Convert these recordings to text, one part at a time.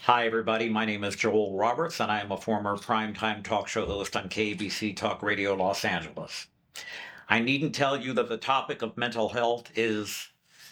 Hi, everybody. My name is Joel Roberts, and I am a former primetime talk show host on KBC Talk Radio Los Angeles. I needn't tell you that the topic of mental health is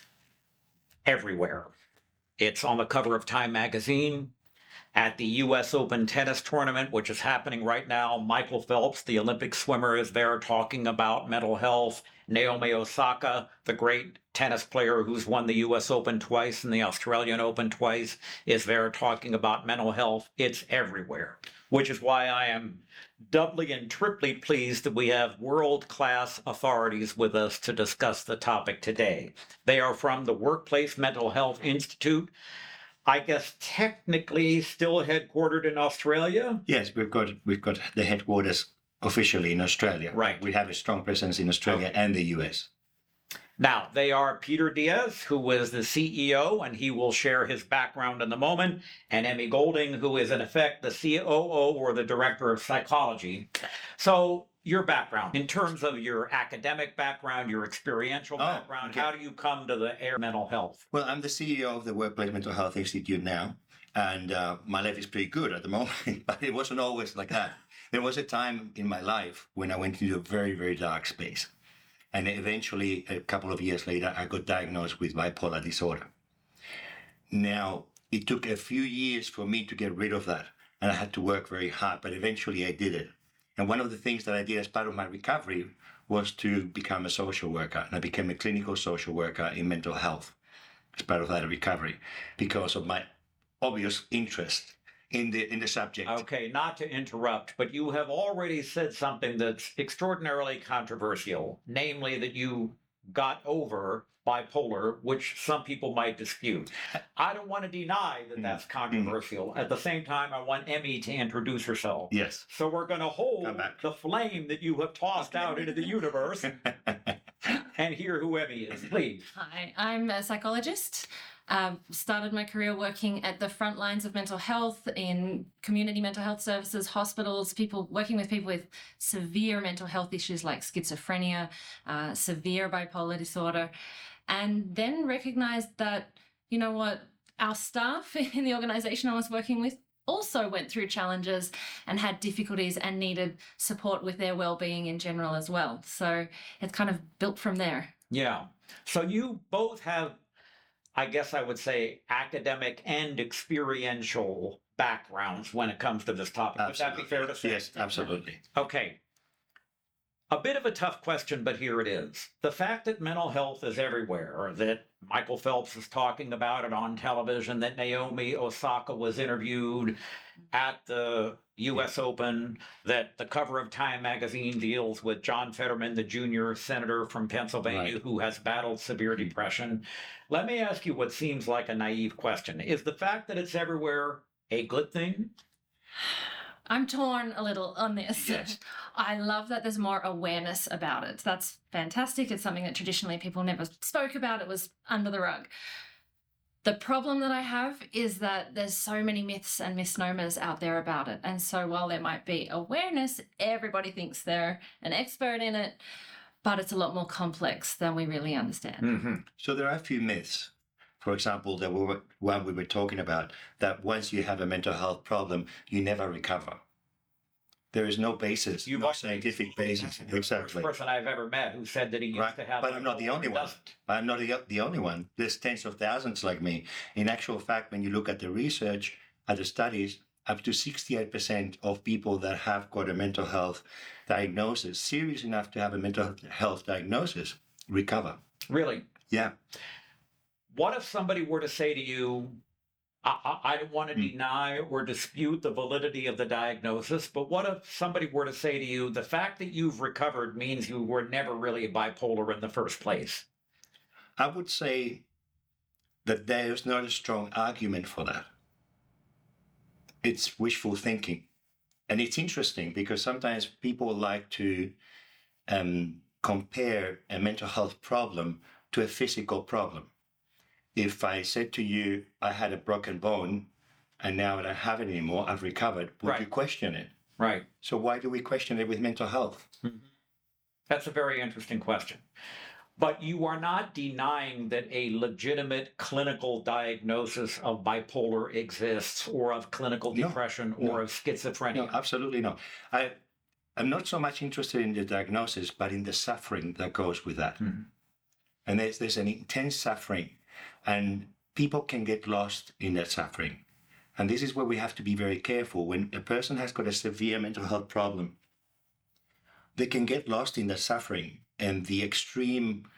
everywhere. It's on the cover of Time magazine. At the U.S. Open tennis tournament, which is happening right now, Michael Phelps, the Olympic swimmer, is there talking about mental health. Naomi Osaka, the great tennis player who's won the U.S. Open twice and the Australian Open twice, is there talking about mental health. It's everywhere, which is why I am doubly and triply pleased that we have world-class authorities with us to discuss the topic today. They are from the Workplace Mental Health Institute, I guess technically still headquartered in Australia. Yes, we've got the headquarters officially in Australia. Right. We have a strong presence in Australia and the US. Now, they are Peter Diaz, who is the CEO, and he will share his background in a moment, and Emmy Golding, who is in effect the COO or the Director of Psychology. So, your background, in terms of your academic background, your experiential background, okay. How do you come to the area of mental health? Well, I'm the CEO of the Workplace Mental Health Institute now, and my life is pretty good at the moment, but it wasn't always like that. There was a time in my life when I went into a very, very dark space. And eventually, a couple of years later, I got diagnosed with bipolar disorder. Now, it took a few years for me to get rid of that, and I had to work very hard, but eventually I did it. And one of the things that I did as part of my recovery was to become a social worker. And I became a clinical social worker in mental health as part of that recovery because of my obvious interest in the subject. Okay, not to interrupt, but you have already said something that's extraordinarily controversial, namely that you got over bipolar, which some people might dispute. I don't want to deny that that's controversial. At the same time, I want Emmy to introduce herself. Yes. So we're going to hold the flame that you have tossed out into the universe and hear who Emmy is, please. Hi, I'm a psychologist. Started my career working at the front lines of mental health in community mental health services, hospitals, working with people with severe mental health issues like schizophrenia, severe bipolar disorder, and then recognized that, you know what, our staff in the organization I was working with also went through challenges and had difficulties and needed support with their well-being in general as well. So it's kind of built from there. Yeah. So you both have, I guess I would say, academic and experiential backgrounds when it comes to this topic. Absolutely. Would that be fair to say? Yes, absolutely. Okay. A bit of a tough question, but here it is. The fact that mental health is everywhere, that Michael Phelps is talking about it on television, that Naomi Osaka was interviewed at the U.S. Open, that the cover of Time magazine deals with John Fetterman, the junior senator from Pennsylvania, who has battled severe depression. Let me ask you what seems like a naive question. Is the fact that it's everywhere a good thing? I'm torn a little on this. Yes. I love that there's more awareness about it. That's fantastic. It's something that traditionally people never spoke about. It was under the rug. The problem that I have is that there's so many myths and misnomers out there about it. And so while there might be awareness, everybody thinks they're an expert in it, but it's a lot more complex than we really understand. Mm-hmm. So there are a few myths. For example, one we were talking about, that once you have a mental health problem, you never recover. There is no basis, no scientific basis. Exactly. The first person I've ever met who said that he used to have. But I'm not the only one. I'm not the only one. There's tens of thousands like me. In actual fact, when you look at the research, at the studies, up to 68% of people that have got a mental health diagnosis, serious enough to have a mental health diagnosis, recover. Really? Yeah. What if somebody were to say to you, I don't want to deny or dispute the validity of the diagnosis, but what if somebody were to say to you, the fact that you've recovered means you were never really bipolar in the first place? I would say that there is not a strong argument for that. It's wishful thinking. And it's interesting because sometimes people like to compare a mental health problem to a physical problem. If I said to you, I had a broken bone and now I don't have it anymore, I've recovered, would you question it? Right. So why do we question it with mental health? Mm-hmm. That's a very interesting question. But you are not denying that a legitimate clinical diagnosis of bipolar exists, or of clinical No, depression, no. or of schizophrenia. No, absolutely not. I'm not so much interested in the diagnosis, but in the suffering that goes with that. Mhm. And there's an intense suffering, and people can get lost in that suffering. And this is where we have to be very careful. When a person has got a severe mental health problem, they can get lost in the suffering, and the extreme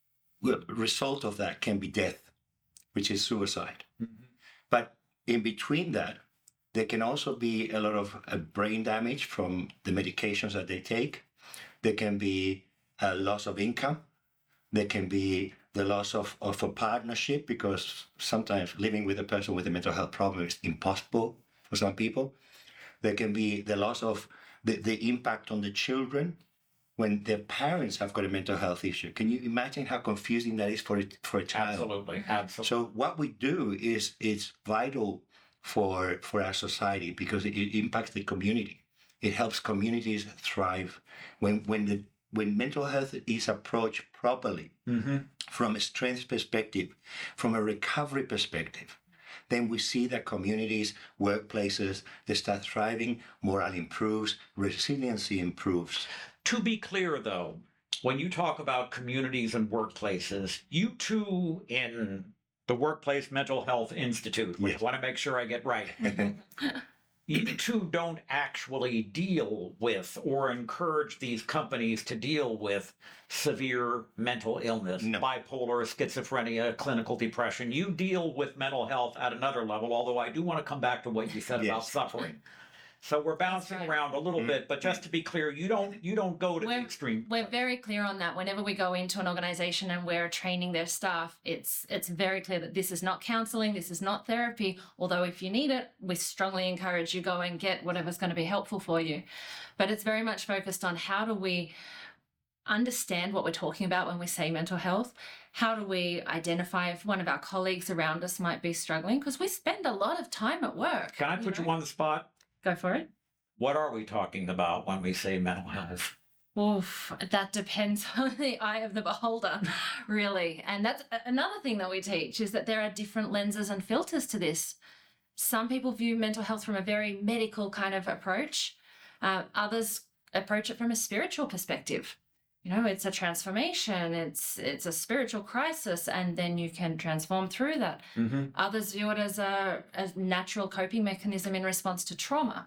result of that can be death, which is suicide. Mhm. But in between that, there can also be a lot of brain damage from the medications that they take. There can be a loss of income. There can be the loss of a partnership, because sometimes living with a person with a mental health problem is impossible for some people. There can be the loss of the impact on the children when their parents have got a mental health issue. Can you imagine how confusing that is for a child? Absolutely. Absolutely. So what we do is it's vital for our society, because it impacts the community. It helps communities thrive. When mental health is approached properly, Mhm. from a strength perspective, from a recovery perspective, then we see that communities, workplaces, they start thriving, morale improves, resiliency improves. To be clear, though, when you talk about communities and workplaces, you two in the Workplace Mental Health Institute, which Yes. I want to make sure I get right, you two don't actually deal with or encourage these companies to deal with severe mental illness, No. bipolar, schizophrenia, clinical depression. You deal with mental health at another level, although I do want to come back to what you said about Yes. suffering. So we're bouncing right. around a little bit, but just to be clear, you don't go to the extreme. We're very clear on that. Whenever we go into an organization and we're training their staff, it's very clear that this is not counseling, this is not therapy. Although if you need it, we strongly encourage you go and get whatever's going to be helpful for you. But it's very much focused on how do we understand what we're talking about when we say mental health. How do we identify if one of our colleagues around us might be struggling? Because we spend a lot of time at work. Can I put you know? on the spot? Go for it. What are we talking about when we say mental health? Oof, that depends on the eye of the beholder, really. And that's another thing that we teach, is that there are different lenses and filters to this. Some people view mental health from a very medical kind of approach. Others approach it from a spiritual perspective. You know, it's a transformation, it's a spiritual crisis, and then you can transform through that. Mm-hmm. Others view it as a natural coping mechanism in response to trauma.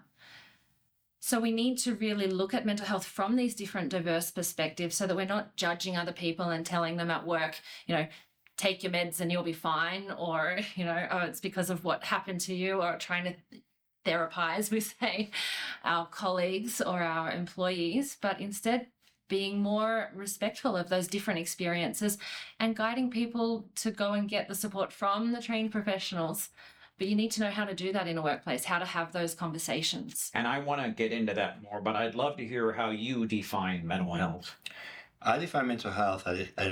So we need to really look at mental health from these different diverse perspectives, so that we're not judging other people and telling them at work, you know, take your meds and you'll be fine, or, you know, oh, it's because of what happened to you, or trying to therapize, we say, our colleagues or our employees, but instead being more respectful of those different experiences and guiding people to go and get the support from the trained professionals. But you need to know how to do that in a workplace, how to have those conversations. And I want to get into that more, but I'd love to hear how you define mental health. I define mental health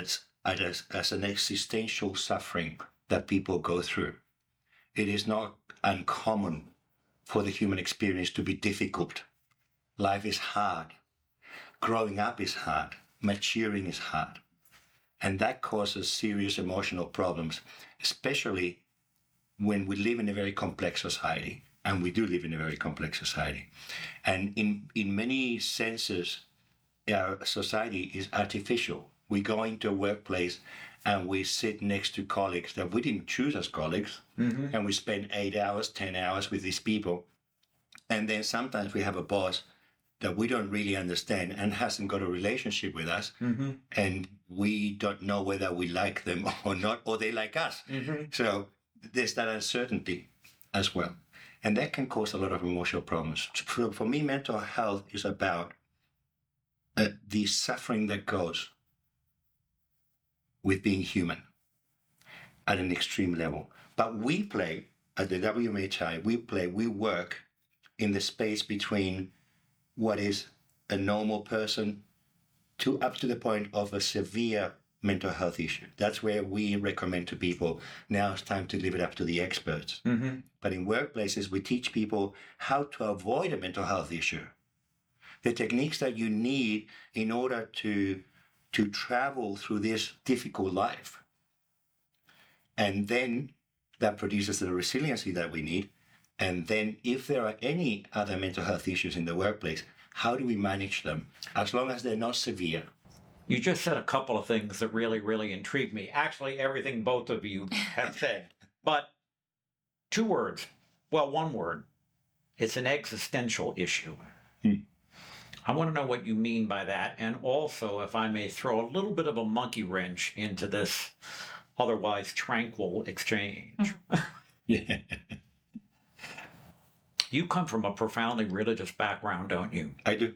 as an existential suffering that people go through. It is not uncommon for the human experience to be difficult. Life is hard. Growing up is hard. Maturing is hard. And that causes serious emotional problems, especially when we live in a very complex society. And we do live in a very complex society. And in many senses, our society is artificial. We go into a workplace and we sit next to colleagues that we didn't choose as colleagues. Mm-hmm. And we spend 8 hours, 10 hours with these people. And then sometimes we have a boss that we don't really understand and hasn't got a relationship with us. Mm-hmm. And we don't know whether we like them or not, or they like us. Mm-hmm. So there's that uncertainty as well. And that can cause a lot of emotional problems. For me, mental health is about the suffering that goes with being human at an extreme level. But we play, at the WMHI, we work in the space between what is a normal person to up to the point of a severe mental health issue. That's where we recommend to people, now it's time to leave it up to the experts. Mm-hmm. But in workplaces, we teach people how to avoid a mental health issue. The techniques that you need in order to to travel through this difficult life. And then that produces the resiliency that we need. And then if there are any other mental health issues in the workplace, how do we manage them as long as they're not severe? You just said a couple of things that really, really intrigued me. Actually, everything both of you have said. But two words. Well, one word. It's an existential issue. I want to know what you mean by that. And also, if I may throw a little bit of a monkey wrench into this otherwise tranquil exchange. Yeah. You come from a profoundly religious background, don't you? I do.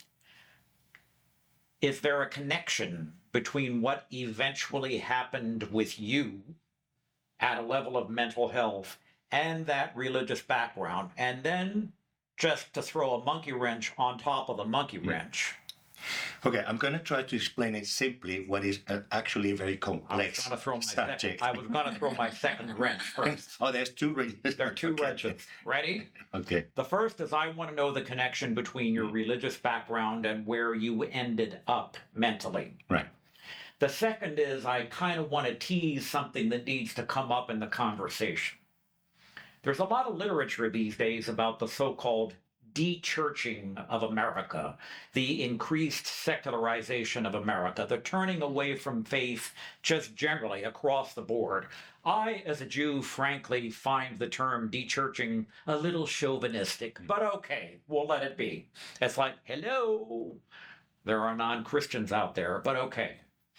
Is there a connection between what eventually happened with you at a level of mental health and that religious background? And then just to throw a monkey wrench on top of the monkey wrench. Okay, I'm going to try to explain it simply, what is actually a very complex subject. I was going to throw my second wrench first. Oh, there's two wrenches. There are two wrenches. Ready? Okay. The first is I want to know the connection between your religious background and where you ended up mentally. Right. The second is I kind of want to tease something that needs to come up in the conversation. There's a lot of literature these days about the so-called de-churching of America, the increased secularization of America, the turning away from faith just generally across the board. I, as a Jew, frankly find the term de-churching a little chauvinistic, but okay, we'll let it be. It's like, hello, there are non-Christians out there, but okay.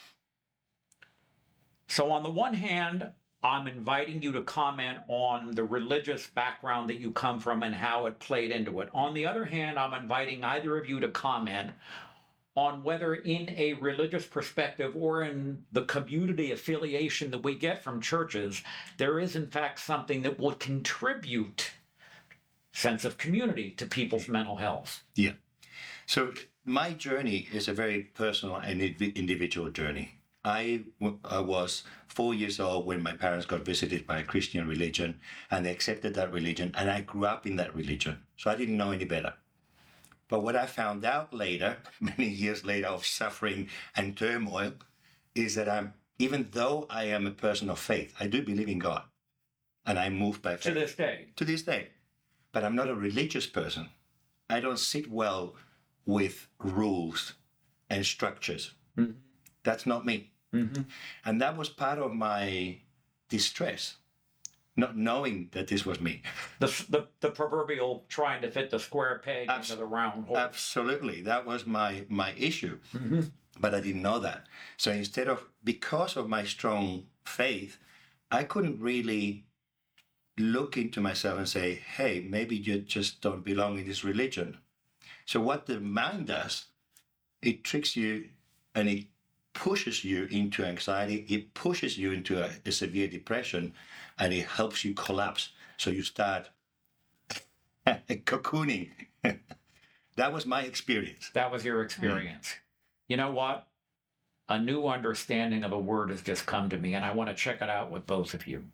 So on the one hand, I'm inviting you to comment on the religious background that you come from and how it played into it. On the other hand, I'm inviting either of you to comment on whether in a religious perspective or in the community affiliation that we get from churches, there is in fact something that will contribute sense of community to people's mental health. Yeah. So my journey is a very personal and individual journey. I was 4 years old when my parents got visited by a Christian religion, and they accepted that religion, and I grew up in that religion. So I didn't know any better. But what I found out later, many years later of suffering and turmoil, is that even though I am a person of faith, I do believe in God, and I move by faith. To this day. To this day. But I'm not a religious person. I don't sit well with rules and structures. Mm-hmm. That's not me. Mm-hmm. And that was part of my distress, not knowing that this was me. The proverbial trying to fit the square peg into the round hole. Absolutely. That was my issue. Mm-hmm. But I didn't know that. So because of my strong faith, I couldn't really look into myself and say, hey, maybe you just don't belong in this religion. So what the mind does, it tricks you and it pushes you into anxiety, it pushes you into a severe depression, and it helps you collapse. So you start cocooning. That was my experience. That was your experience. You know what? A new understanding of a word has just come to me, and I want to check it out with both of you.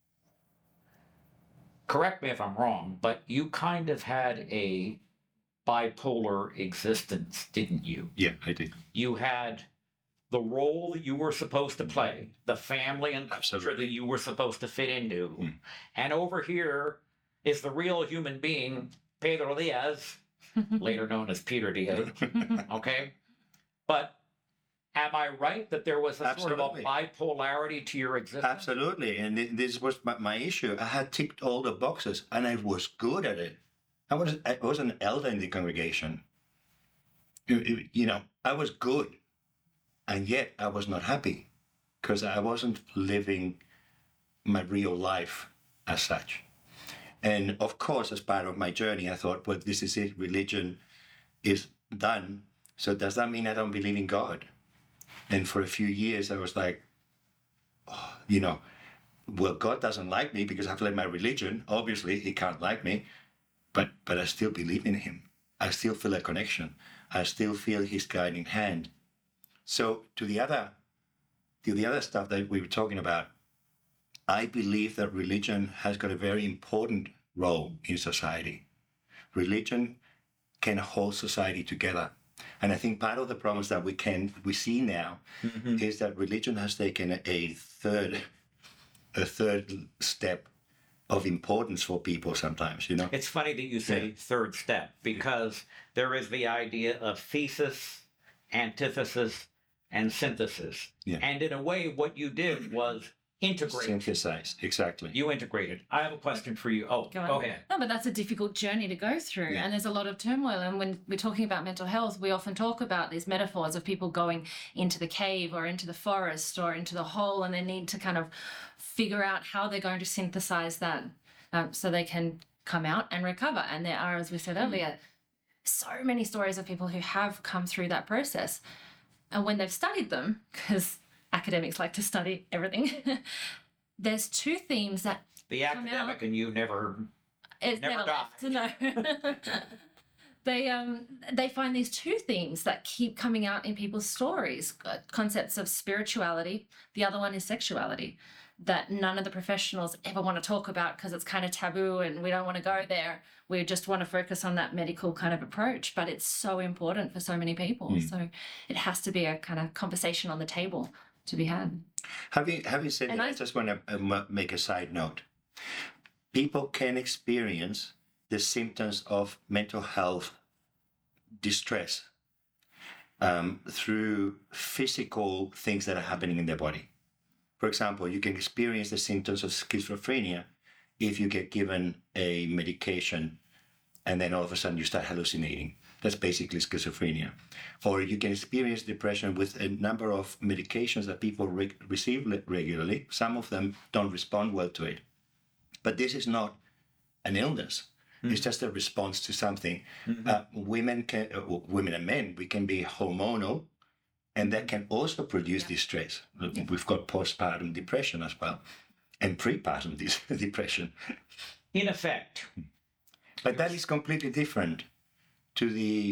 Correct me if I'm wrong, but you kind of had a bipolar existence, didn't you? Yeah, I did. You had the role that you were supposed to play, the family and culture that you were supposed to fit into. Mm. And over here is the real human being, Pedro Diaz, later known as Peter Diaz. Okay? But am I right that there was a sort of a bipolarity to your existence? Absolutely. And this was my issue. I had ticked all the boxes and I was good at it. I was an elder in the congregation. I was good. And yet I was not happy because I wasn't living my real life as such. And of course, as part of my journey, I thought, well, this is it. Religion is done. So does that mean I don't believe in God? And for a few years, I was like, well, God doesn't like me because I've led my religion. Obviously, he can't like me. But I still believe in him. I still feel a connection. I still feel his guiding hand. So to the other stuff that we were talking about, I believe that religion has got a very important role in society. Religion can hold society together. And I think part of the problems that we see now is that religion has taken a third step of importance for people sometimes, you know? It's funny that you say third step, because there is the idea of thesis, antithesis, and synthesis. Yeah. And in a way, what you did was integrate. Synthesize, exactly. You integrated. I have a question for you. Oh, go ahead. No, but that's a difficult journey to go through. Yeah. And there's a lot of turmoil. And when we're talking about mental health, we often talk about these metaphors of people going into the cave or into the forest or into the hole, and they need to kind of figure out how they're going to synthesize that so they can come out and recover. And there are, as we said earlier, so many stories of people who have come through that process. And when they've studied them, because academics like to study everything, there's two themes that The come academic out. and you never. It's Never never left. No. They find these two themes that keep coming out in people's stories, concepts of spirituality. The other one is sexuality, that none of the professionals ever want to talk about because it's kind of taboo and we don't want to go there. We just want to focus on that medical kind of approach, but it's so important for so many people. So it has to be a kind of conversation on the table to be had. Having said And that, I- I just want to make a side note. People can experience the symptoms of mental health distress through physical things that are happening in their body. For example, you can experience the symptoms of schizophrenia if you get given a medication and then all of a sudden you start hallucinating. That's basically schizophrenia. Or you can experience depression with a number of medications that people receive regularly. Some of them don't respond well to it. But this is not an illness. It's just a response to something. Women and men, we can be hormonal, and that can also produce distress. We've got postpartum depression as well, and prepartum depression. In effect, But that is completely different to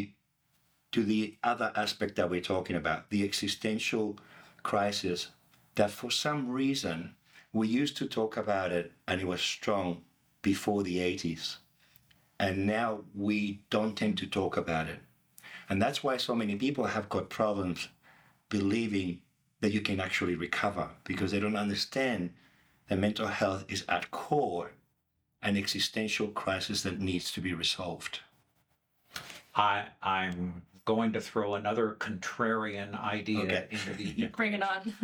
the other aspect that we're talking about, the existential crisis, that for some reason we used to talk about it and it was strong before the 80s. And now we don't tend to talk about it. And that's why so many people have got problems believing that you can actually recover, because they don't understand that mental health is at core an existential crisis that needs to be resolved. I'm going to throw another contrarian idea Okay. into the Bring it on.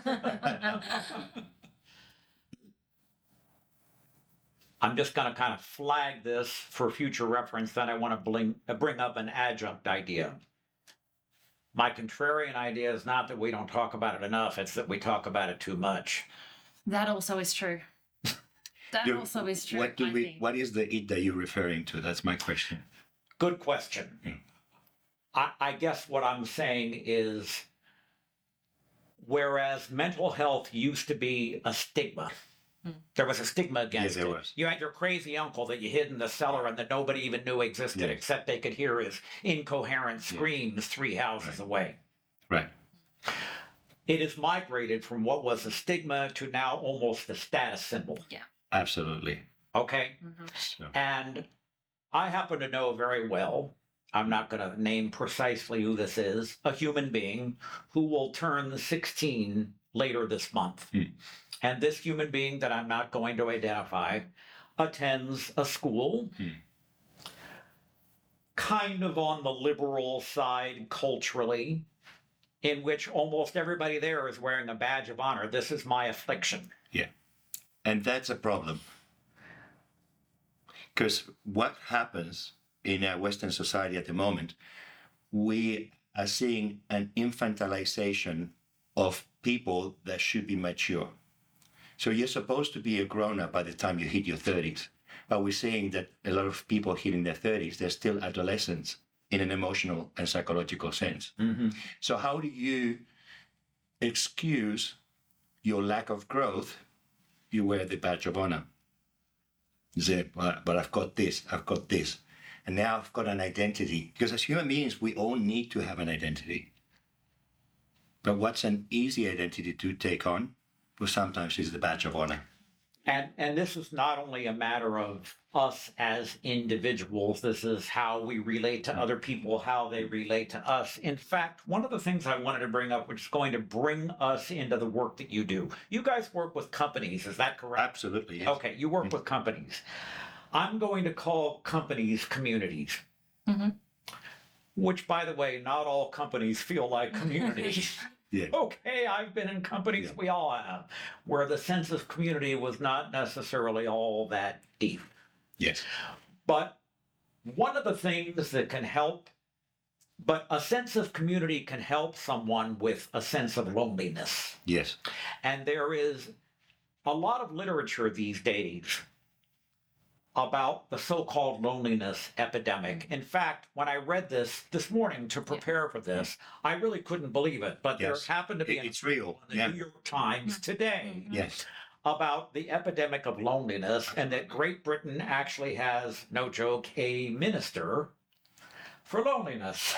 I'm just going to kind of flag this for future reference. Then I want to bring up an adjunct idea. My contrarian idea is not that we don't talk about it enough, it's that we talk about it too much. That also is true. That You- also is true. What I think. What is the it that you're referring to? That's my question. Good question. I guess what I'm saying is, whereas mental health used to be a stigma, there was a stigma against there it. was. You had your crazy uncle that you hid in the cellar and that nobody even knew existed, Yeah. except they could hear his incoherent screams 3 houses away. Right. It has migrated from what was a stigma to now almost a status symbol. Absolutely. Okay? So, And I happen to know very well, I'm not going to name precisely who this is, a human being who will turn 16 later this month. And this human being that I'm not going to identify attends a school kind of on the liberal side culturally, in which almost everybody there is wearing a badge of honor. This is my affliction. yeah. And that's a problem. Because what happens in our Western society at the moment, we are seeing an infantilization of people that should be mature. So you're supposed to be a grown-up by the time you hit your 30s. But we're seeing that a lot of people hitting their 30s, they're still adolescents in an emotional and psychological sense. So how do you excuse your lack of growth? You wear the badge of honor. You say, but I've got this, and now I've got an identity. Because as human beings, we all need to have an identity. But what's an easy identity to take on? Well, sometimes it's the badge of honor. And this is not only a matter of us as individuals, this is how we relate to other people, how they relate to us. In fact, one of the things I wanted to bring up, which is going to bring us into the work that you do. You guys work with companies, is that correct? Absolutely. Yes. Okay, you work with companies. I'm going to call companies communities. Mm-hmm. Which, by the way, not all companies feel like communities. Yeah. Okay, I've been in companies, we all have, where the sense of community was not necessarily all that deep. Yes. But one of the things that can help, but a sense of community can help someone with a sense of loneliness. Yes. And there is a lot of literature these days about the so-called loneliness epidemic. In fact, when I read this morning to prepare for this, I really couldn't believe it. But Yes. there happened to be It's real. in the New York Times today Yes. about the epidemic of loneliness, and that Great Britain actually has, no joke, a minister for loneliness.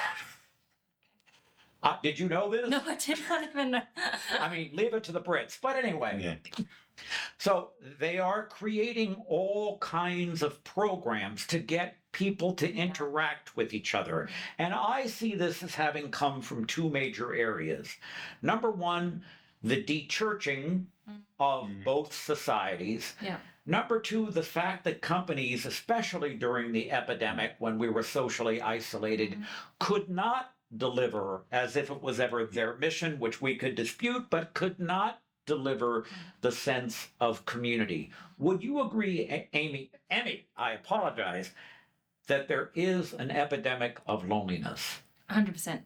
Did you know this? No, I did not even know. I mean, leave it to the Brits. But anyway, Yeah. so they are creating all kinds of programs to get people to interact with each other. And I see this as having come from two major areas. Number one, the de-churching of both societies. Yeah. Number two, the fact that companies, especially during the epidemic when we were socially isolated, could not deliver as if it was ever their mission, which we could dispute, but could not deliver the sense of community. Would you agree, Emmy, I apologize, that there is an epidemic of loneliness? 100%.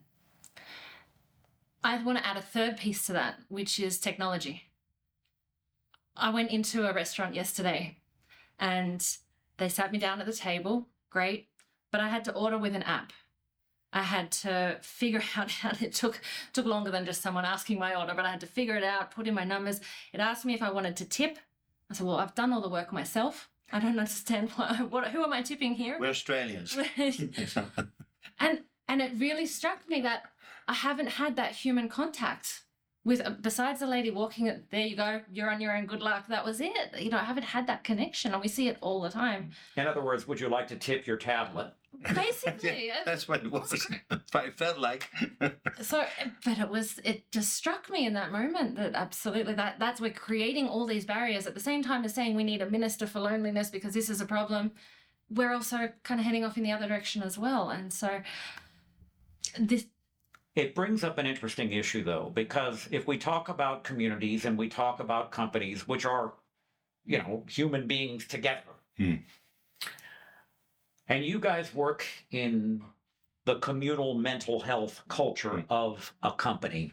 I want to add a third piece to that, which is technology. I went into a restaurant yesterday and they sat me down at the table, great, but I had to order with an app. I had to figure out how it took longer than just someone asking my order, but I had to figure it out, put in my numbers. It asked me if I wanted to tip. I said, well, I've done all the work myself. I don't understand who am I tipping here? We're Australians. and it really struck me that I haven't had that human contact with, besides the lady walking, there you go, you're on your own, good luck, that was it. You know, I haven't had that connection, and we see it all the time. In other words, would you like to tip your tablet? Basically. That's what it was. But it felt like. So, but it just struck me in that moment that absolutely that's we're creating all these barriers at the same time as saying we need a minister for loneliness because this is a problem. We're also kind of heading off in the other direction as well. And so this. It brings up an interesting issue, though, because if we talk about communities and we talk about companies, which are, you know, human beings together, and you guys work in the communal mental health culture of a company,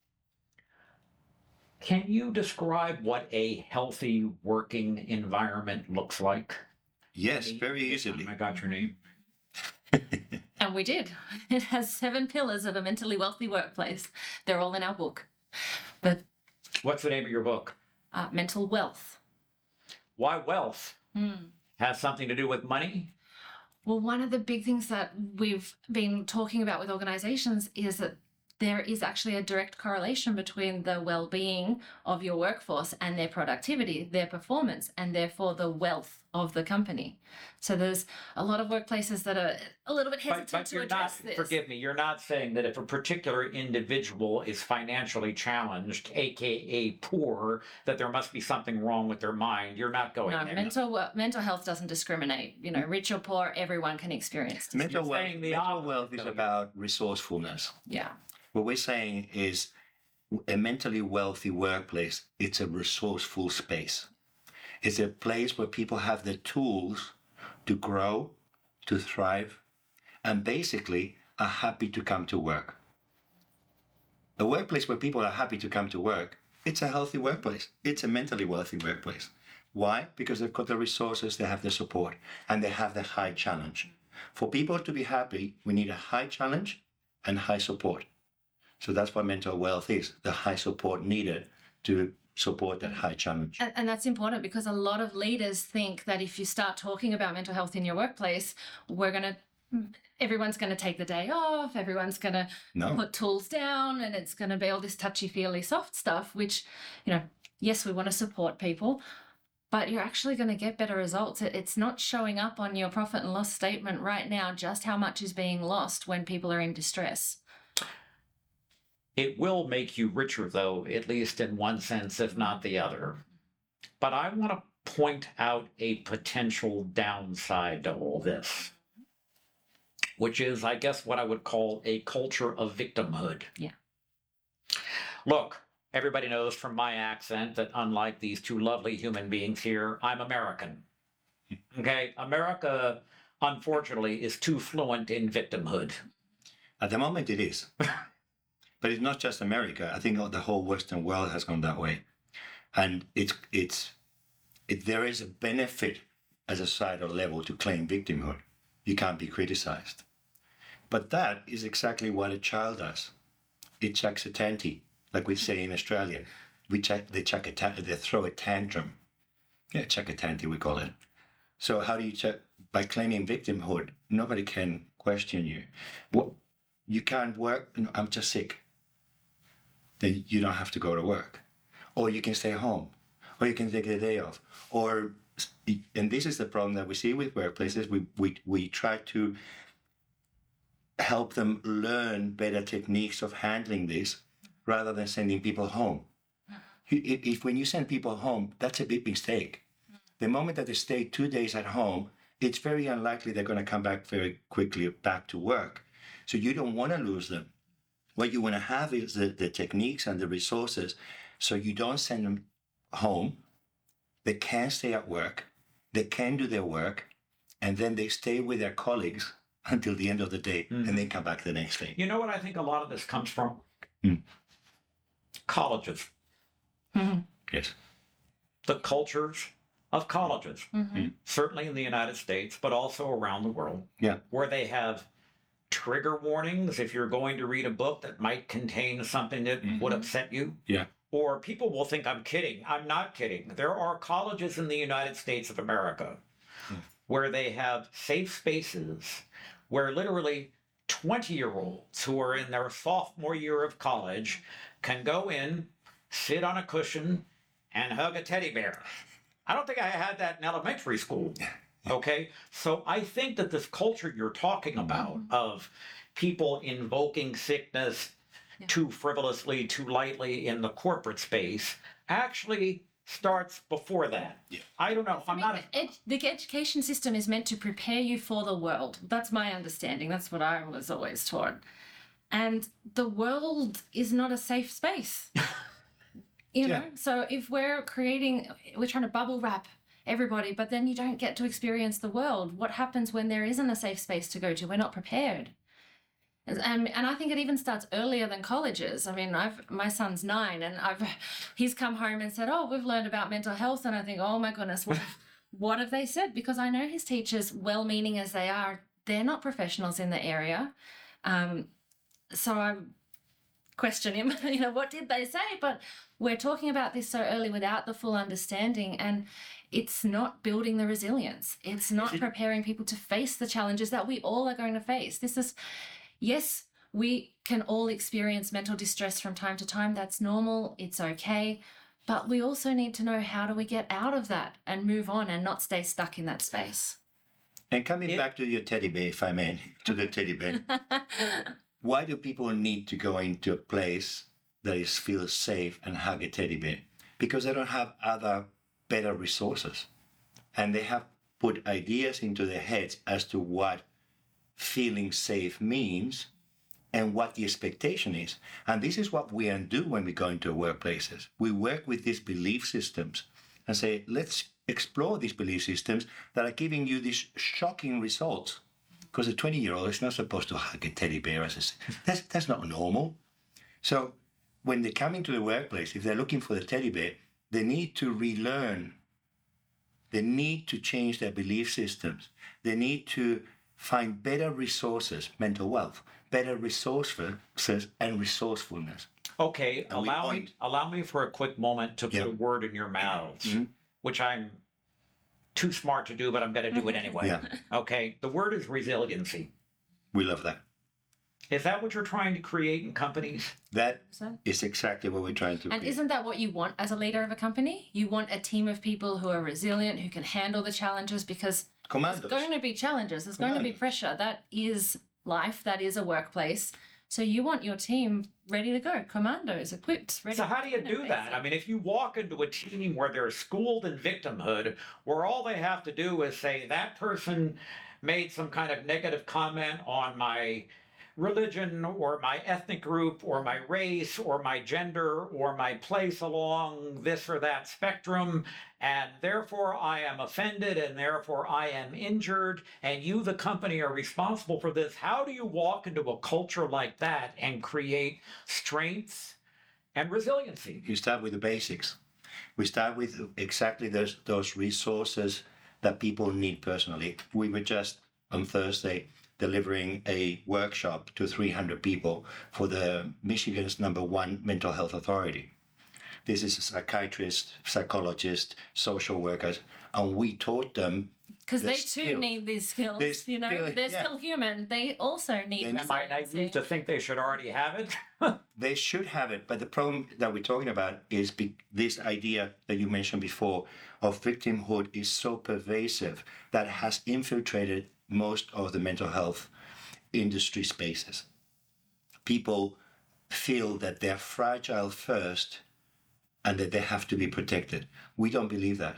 can you describe what a healthy working environment looks like? Yes, very easily. I got your name. And we did. It has 7 pillars of a mentally wealthy workplace. They're all in our book. But What's the name of your book? Mental Wealth. Why wealth? Has something to do with money? Well, one of the big things that we've been talking about with organizations is that there is actually a direct correlation between the well-being of your workforce and their productivity, their performance, and therefore the wealth of the company. So there's a lot of workplaces that are a little bit hesitant But to you're address not, this. forgive me, you're not saying that if a particular individual is financially challenged, aka poor, that there must be something wrong with their mind. You're not going No, there. mental health doesn't discriminate. You know, rich or poor, everyone can experience this. Mental You're wealth, saying the mental opposite, wealth is though. about resourcefulness. Yeah. What we're saying is a mentally wealthy workplace, it's a resourceful space. It's a place where people have the tools to grow, to thrive, and basically are happy to come to work. A workplace where people are happy to come to work, it's a healthy workplace. It's a mentally wealthy workplace. Why? Because they've got the resources, they have the support, and they have the high challenge. For people to be happy, we need a high challenge and high support. So that's what mental wealth is, the high support needed to support that high challenge. And that's important because a lot of leaders think that if you start talking about mental health in your workplace, everyone's going to take the day off, everyone's going to No. put tools down, and it's going to be all this touchy-feely soft stuff, which, you know, yes, we want to support people, but you're actually going to get better results. It's not showing up on your profit and loss statement right now just how much is being lost when people are in distress. It will make you richer, though, at least in one sense, if not the other. But I want to point out a potential downside to all this, which is, I guess, what I would call a culture of victimhood. Yeah. Look, everybody knows from my accent that unlike these two lovely human beings here, I'm American. Okay? America, unfortunately, is too fluent in victimhood. At the moment, it is. But it's not just America. I think the whole Western world has gone that way. And there is a benefit as a societal level to claim victimhood. You can't be criticized. But that is exactly what a child does. It chucks a tanty, like we say in Australia. They throw a tantrum. Yeah, chuck a tanty, we call it. So how do you check? By claiming victimhood, nobody can question you. What? You can't work? No, I'm just sick. Then you don't have to go to work. Or you can stay home. Or you can take a day off. Or, and this is the problem that we see with workplaces, we try to help them learn better techniques of handling this rather than sending people home. If when you send people home, that's a big mistake. The moment that they stay 2 days at home, it's very unlikely they're going to come back very quickly back to work. So you don't want to lose them. What you want to have is the techniques and the resources so you don't send them home. They can stay at work. They can do their work. And then they stay with their colleagues until the end of the day and then come back the next day. You know what I think a lot of this comes from? Colleges. Yes. The cultures of colleges, certainly in the United States, but also around the world, where they have trigger warnings if you're going to read a book that might contain something that would upset you. Yeah. Or people will think I'm kidding. I'm not kidding. There are colleges in the United States of America where they have safe spaces where literally 20-year-olds who are in their sophomore year of college can go in, sit on a cushion, and hug a teddy bear. I don't think I had that in elementary school. Okay, so I think that this culture you're talking about of people invoking sickness too frivolously, too lightly in the corporate space actually starts before that. Yeah. I don't know. The education system is meant to prepare you for the world. That's my understanding. That's what I was always taught. And the world is not a safe space. You know, so if we're trying to bubble wrap everybody, but then you don't get to experience the world. What happens when there isn't a safe space to go to? We're not prepared. And I think it even starts earlier than colleges. I mean, my son's 9 and he's come home and said, oh, we've learned about mental health. And I think, oh my goodness, what have they said? Because I know his teachers, well-meaning as they are, they're not professionals in the area. So I question him, what did they say? But we're talking about this so early without the full understanding, and it's not building the resilience. It's not preparing people to face the challenges that we all are going to face. Yes, we can all experience mental distress from time to time. That's normal. It's okay. But we also need to know, how do we get out of that and move on and not stay stuck in that space? And coming back to your teddy bear, if I may, to the teddy bear. Why do people need to go into a place that feels safe and hug a teddy bear? Because they don't have other better resources. And they have put ideas into their heads as to what feeling safe means and what the expectation is. And this is what we undo when we go into workplaces. We work with these belief systems and say, let's explore these belief systems that are giving you these shocking results. Because a 20-year-old is not supposed to hug a teddy bear. That's not normal. So when they come into the workplace, if they're looking for the teddy bear, they need to relearn. They need to change their belief systems. They need to find better resources, mental wealth, better resources and resourcefulness. Okay, allow me for a quick moment to put a word in your mouths, which I'm too smart to do, but I'm going to do it anyway. Okay, the word is resiliency. We love that. Is that what you're trying to create in companies? That So- is exactly what we're trying to And create. isn't that what you want as a leader of a company? You want a team of people who are resilient, who can handle the challenges, because Commandos. there's going to be challenges, there's going to be pressure. That is life, that is a workplace. So you want your team ready to go, commandos, equipped, ready. So how do you to do that? I mean, if you walk into a team where they're schooled in victimhood, where all they have to do is say that person made some kind of negative comment on my religion or my ethnic group or my race or my gender or my place along this or that spectrum, and therefore I am offended and therefore I am injured, and you, the company, are responsible for this. How do you walk into a culture like that and create strength and resiliency? You start with the basics. We start with exactly those resources that people need personally. We were just on Thursday delivering a workshop to 300 people for the Michigan's #1 mental health authority. This is a psychiatrist, psychologist, social workers, and we taught them because the they too skills. need these skills. This You know, feeling, they're yeah. still human. They also need They- Am I resiliency. naive to think they should already have it? They should have it, but the problem that we're talking about is this idea that you mentioned before of victimhood is so pervasive that it has infiltrated most of the mental health industry spaces. People feel that they're fragile first and that they have to be protected. We don't believe that.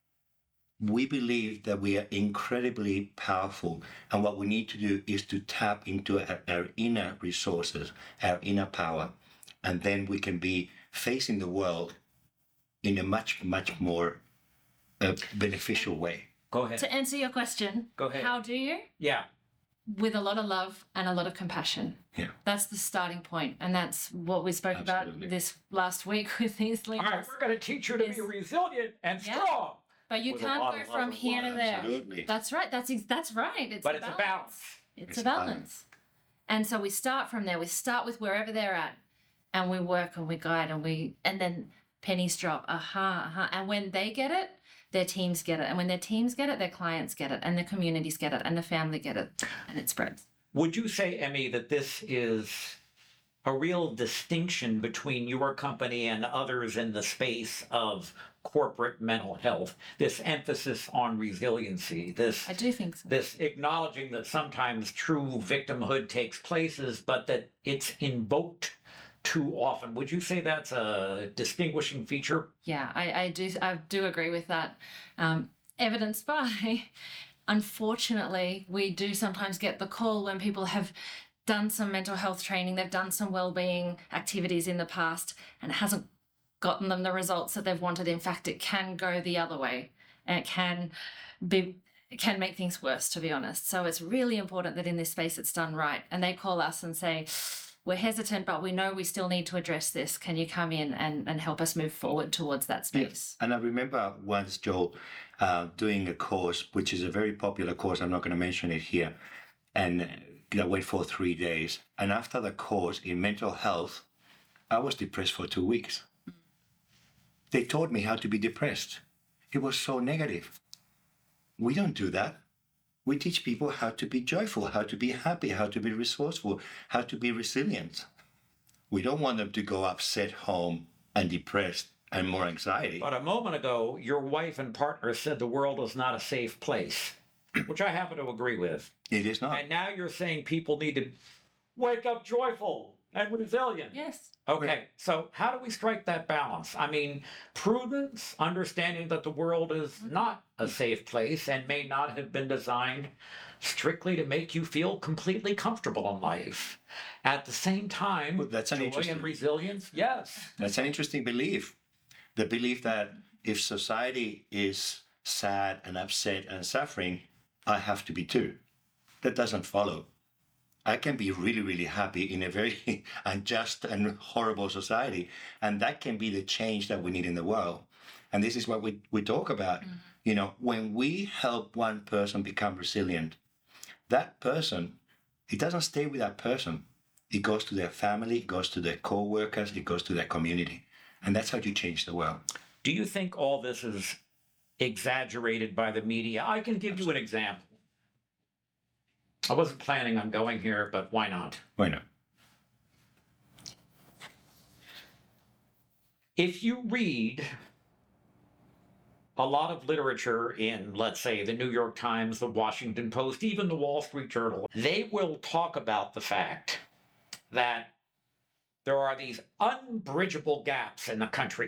We believe that we are incredibly powerful, and what we need to do is to tap into our inner resources, our inner power, and then we can be facing the world in a much, much more beneficial way. Go ahead. To answer your question, Go ahead. how do you? Yeah. With a lot of love and a lot of compassion. Yeah. That's the starting point, and that's what we spoke Absolutely. about this last week with these All leaders. right, we're going to teach you to be Yes. resilient and Yeah. strong. But you With a can't lot go of love from as here well. to there. Absolutely. That's right. That's right. It's But a it's a balance. balance. It's It's a a balance. balance. And so we start from there. We start with wherever they're at, and we work and we guide and then pennies drop. And when they get it, their teams get it. And when their teams get it, their clients get it, and the communities get it, and the family get it, and it spreads. Would you say, Emmy, that this is a real distinction between your company and others in the space of corporate mental health? This emphasis on resiliency, I do think so. this acknowledging that sometimes true victimhood takes places, but that it's invoked too often. Would you say that's a distinguishing feature? Yeah, I do agree with that. Evidenced by, unfortunately, we do sometimes get the call when people have done some mental health training, they've done some well-being activities in the past, and it hasn't gotten them the results that they've wanted. In fact, it can go the other way, and it can make things worse, to be honest. So it's really important that in this space it's done right. And they call us and say, we're hesitant, but we know we still need to address this. Can you come in and help us move forward towards that space? And I remember once, Joel, doing a course, which is a very popular course. I'm not going to mention it here. And I went for 3 days. And after the course in mental health, I was depressed for 2 weeks. They taught me how to be depressed. It was so negative. We don't do that. We teach people how to be joyful, how to be happy, how to be resourceful, how to be resilient. We don't want them to go upset home and depressed and more anxiety. But a moment ago, your wife and partner said the world is not a safe place, which I happen to agree with. It is not. And now you're saying people need to wake up joyful and resilient. Yes. Okay, so how do we strike that balance? I mean, prudence, understanding that the world is not a safe place and may not have been designed strictly to make you feel completely comfortable in life. At the same time, Well, that's an joy interesting- and resilience, yes. That's an interesting belief. The belief that if society is sad and upset and suffering, I have to be too. That doesn't follow. I can be really, really happy in a very unjust and horrible society. And that can be the change that we need in the world. And this is what we talk about. You know, when we help one person become resilient, that person, it doesn't stay with that person. It goes to their family, it goes to their co-workers, it goes to their community. And that's how you change the world. Do you think all this is exaggerated by the media? I can give you an example. I wasn't planning on going here, but why not? Why not? If you read a lot of literature in, let's say, the New York Times, the Washington Post, even the Wall Street Journal, they will talk about the fact that there are these unbridgeable gaps in the country.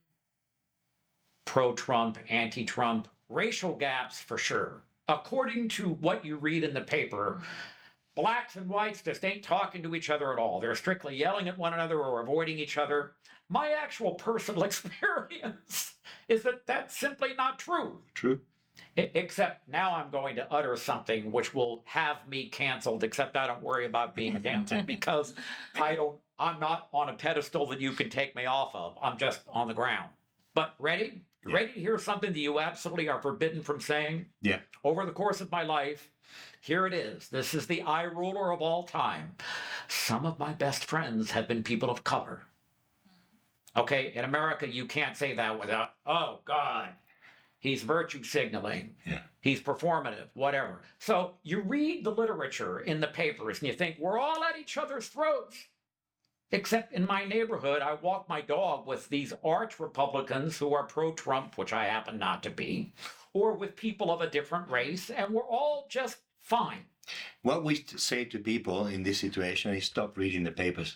Pro-Trump, anti-Trump, racial gaps for sure. According to what you read in the paper, blacks and whites just ain't talking to each other at all. They're strictly yelling at one another or avoiding each other. My actual personal experience is that that's simply not true. True. Except now I'm going to utter something which will have me canceled, except I don't worry about being canceled because I'm not on a pedestal that you can take me off of. I'm just on the ground. But ready? Yeah. Ready to hear something that you absolutely are forbidden from saying? Yeah. Over the course of my life, here it is. This is the eye roller of all time. Some of my best friends have been people of color. Okay, in America, you can't say that without, oh, God, he's virtue signaling. Yeah. He's performative, whatever. So you read the literature in the papers and you think, we're all at each other's throats. Except in my neighborhood, I walk my dog with these arch Republicans who are pro-Trump, which I happen not to be, or with people of a different race, and we're all just fine. What we say to people in this situation is stop reading the papers.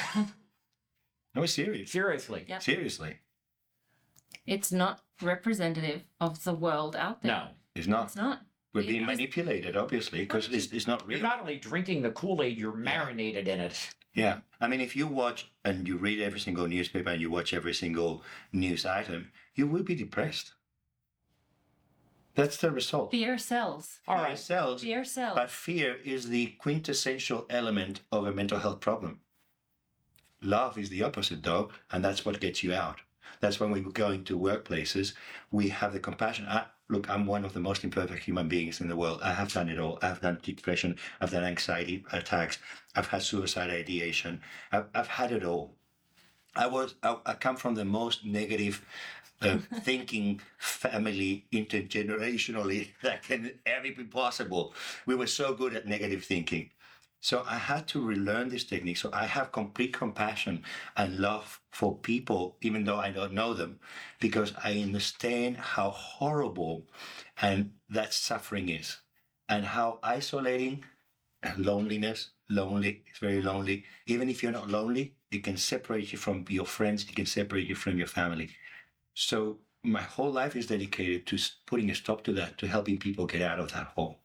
No, it's serious. Seriously. Yep. Seriously. It's not representative of the world out there. No. It's not. It's not. We're being Because- manipulated, obviously, because it's not You're real. not only drinking the Kool-Aid, you're marinated in it. Yeah. I mean, if you watch and you read every single newspaper and you watch every single news item, you will be depressed. That's the result. Fear sells. All Fear right. sells, Fear sells. but fear is the quintessential element of a mental health problem. Love is the opposite, though, and that's what gets you out. That's when we go into workplaces, we have the compassion. Look, I'm one of the most imperfect human beings in the world. I have done it all. I've done depression. I've done anxiety attacks. I've had suicide ideation. I've had it all. I come from the most negative thinking family intergenerationally that can ever be possible. We were so good at negative thinking. So I had to relearn this technique. So I have complete compassion and love for people, even though I don't know them, because I understand how horrible and that suffering is, and how isolating, lonely, it's very lonely. Even if you're not lonely, it can separate you from your friends, it can separate you from your family. So my whole life is dedicated to putting a stop to that, to helping people get out of that hole.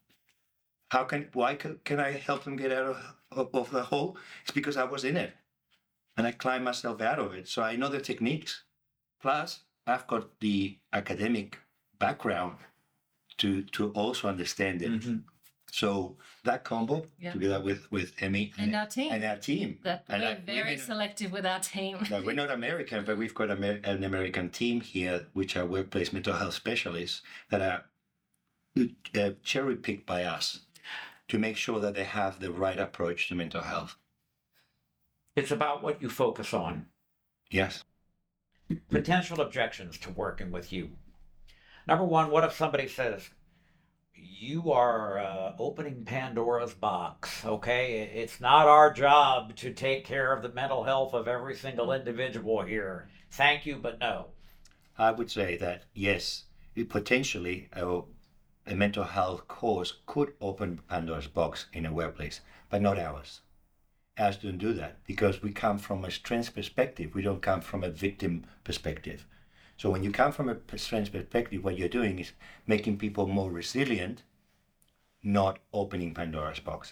Why can I help them get out of the hole? It's because I was in it and I climbed myself out of it. So I know the techniques. Plus, I've got the academic background to also understand it. Mhm. So that combo, Yeah. together with Emmy And our team. and our team. That And we're very women- selective with our team. No, we're not American, but we've got an American team here, which are workplace mental health specialists that are cherry-picked by us to make sure that they have the right approach to mental health. It's about what you focus on. Yes. Potential objections to working with you. Number one, what if somebody says, you are opening Pandora's box, okay? It's not our job to take care of the mental health of every single individual here. Thank you, but no. I would say that, yes, potentially a mental health course could open Pandora's box in a workplace, but not ours. Ours don't do that because we come from a strength perspective. We don't come from a victim perspective. So when you come from a strength perspective, what you're doing is making people more resilient, not opening Pandora's box.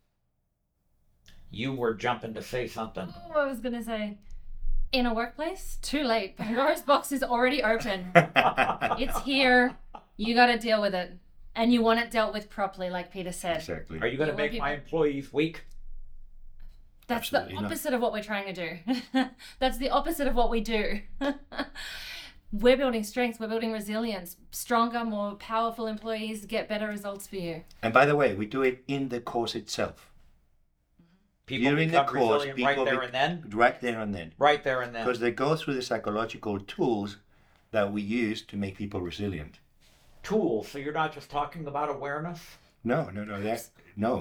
You were jumping to say something. Oh, I was going to say, in a workplace, too late. Pandora's box is already open. It's here. You got to deal with it. And you want it dealt with properly, like Peter said. Exactly. Are you going to You want make my people- employees weak? That's Absolutely the not. opposite of what we're trying to do. That's the opposite of what we do. We're building strength, we're building resilience. Stronger, more powerful employees get better results for you. And by the way, we do it in the course itself. People During the become course, resilient right people there and then? Right there and then. Right there and then. Because they go through the psychological tools that we use to make people resilient. Tools, so you're not just talking about awareness? No.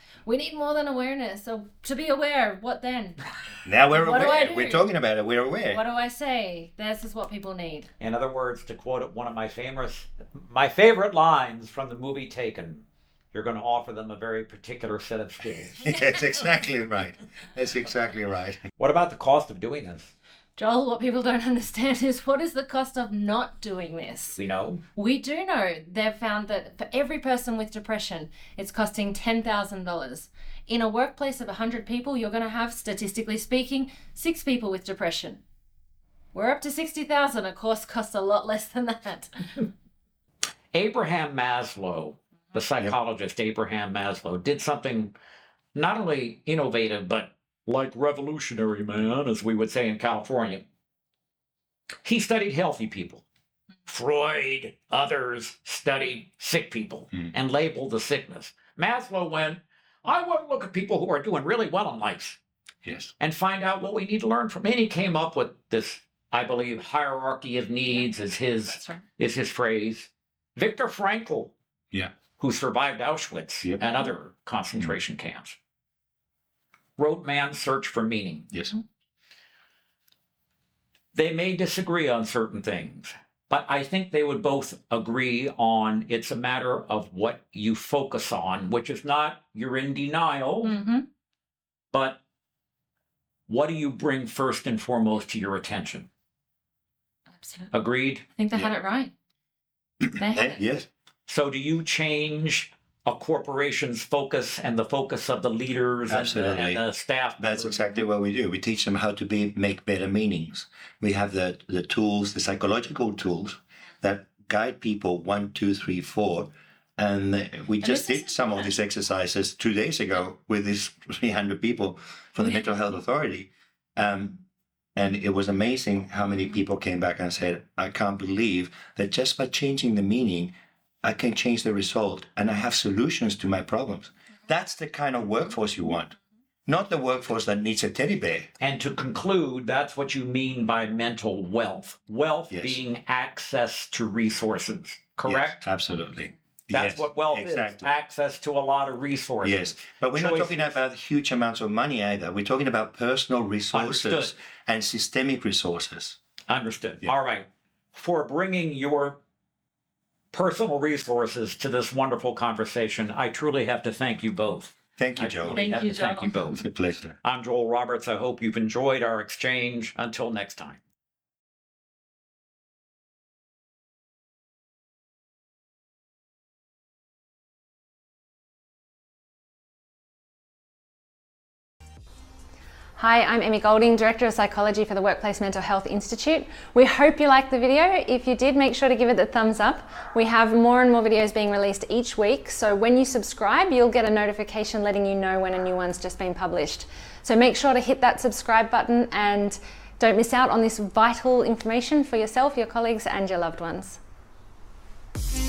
We need more than awareness. So to be aware, what then? Now we're What do I aware. do? We're talking about it. We're aware. What do I say? This is what people need. In other words, to quote one of my favorite lines from the movie Taken, you're going to offer them a very particular set of skills. That's exactly right. That's exactly right. What about the cost of doing this? Joel, what people don't understand is what is the cost of not doing this? We know. We do know. They've found that for every person with depression, it's costing $10,000. In a workplace of 100 people, you're going to have, statistically speaking, 6 people with depression. We're up to 60,000. A course costs a lot less than that. Abraham Maslow, the psychologist Abraham Maslow, did something not only innovative, but like revolutionary, man, as we would say in California. He studied healthy people. Freud, others studied sick people and labeled the sickness. Maslow went, I want to look at people who are doing really well in life. Yes. And find out what we need to learn from. And he came up with this, I believe, hierarchy of needs is his phrase. Viktor Frankl, who survived Auschwitz and other concentration camps, wrote Man's Search for Meaning. Yes. They may disagree on certain things, but I think they would both agree on it's a matter of what you focus on, which is not you're in denial, but what do you bring first and foremost to your attention? Absolutely. Agreed? I think they had it right. They had it. Yes. So do you change a corporation's focus and the focus of the leaders and the staff? That's exactly what we do. We teach them how to make better meanings. We have the tools, the psychological tools that guide people 1, 2, 3, 4. And we just did some of these exercises 2 days ago with these 300 people from the Mental Health Authority. And it was amazing how many people came back and said, I can't believe that just by changing the meaning, I can change the result and I have solutions to my problems. That's the kind of workforce you want, not the workforce that needs a teddy bear. And to conclude, that's what you mean by mental wealth. Wealth being access to resources, correct? Yes, absolutely. That's what wealth is, access to a lot of resources. Yes, but we're not talking about huge amounts of money either. We're talking about personal resources and systemic resources. Understood. Yeah. All right. For bringing your personal resources to this wonderful conversation, I truly have to thank you both. Thank you, Joel. Thank you, Joel. Thank you both. It's a pleasure. I'm Joel Roberts. I hope you've enjoyed our exchange. Until next time. Hi, I'm Emmy Golding, Director of Psychology for the Workplace Mental Health Institute. We hope you liked the video. If you did, make sure to give it the thumbs up. We have more and more videos being released each week, so when you subscribe, you'll get a notification letting you know when a new one's just been published. So make sure to hit that subscribe button and don't miss out on this vital information for yourself, your colleagues, and your loved ones.